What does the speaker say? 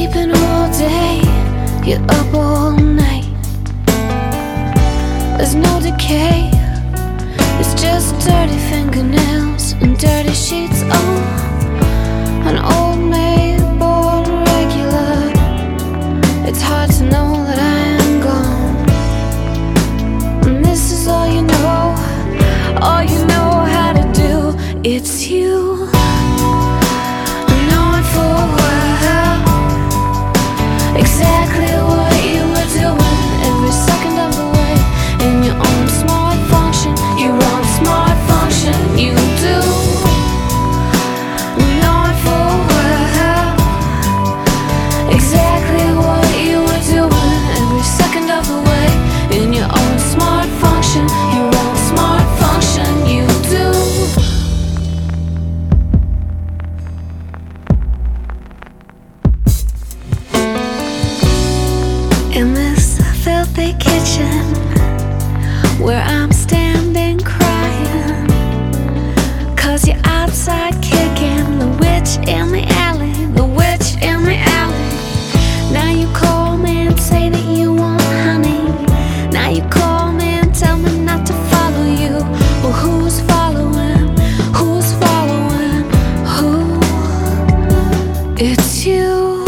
sleeping all day, you're up all night. There's no decay, it's just dirty fingernails and dirty sheets on an old maid born regular. It's hard to know that I am gone, and this is all you know how to do. It's you. Exactly what you were doing every second of the way, in your own smart function, your own smart function. You do know it full well. Exactly what you were doing every second of the way, in your own smart function, your own smart function. You do. In this filthy kitchen where I'm standing crying, 'cause you're outside kicking the witch in the alley, the witch in the alley. Now you call me and say that you want honey. Now you call me and tell me not to follow you. Well, who's following? Who's following who? It's you.